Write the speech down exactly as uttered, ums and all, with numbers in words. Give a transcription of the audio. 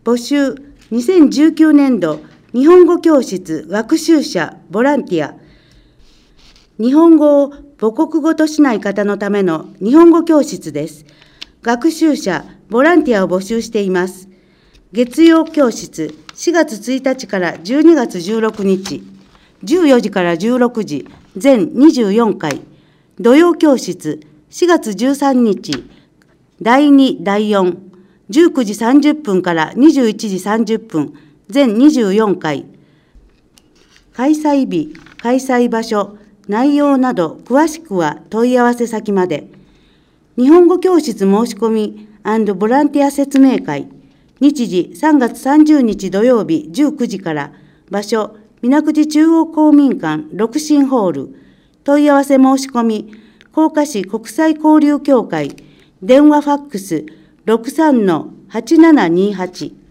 募集にせんじゅうきゅうねんど日本語教室学習者ボランティア。日本語を母国語としない方のための日本語教室です。学習者ボランティアを募集しています。月曜教室しがつついたちからじゅうにがつじゅうろくにち、じゅうよじからじゅうろくじ、全にじゅうよんかい。土曜教室しがつじゅうさんにち、だいに、だいよん、じゅうくじさんじゅっぷんからにじゅういちじさんじゅっぷん、全にじゅうよんかい。開催日、開催場所、内容など詳しくは問い合わせ先まで。日本語教室申し込み&ボランティア説明会。日時さんがつさんじゅうにち土曜日じゅうくじから。場所、水口中央公民館六進ホール。問い合わせ申し込み、甲賀市国際交流協会、電話ファックス ろくさんのはちななにはち。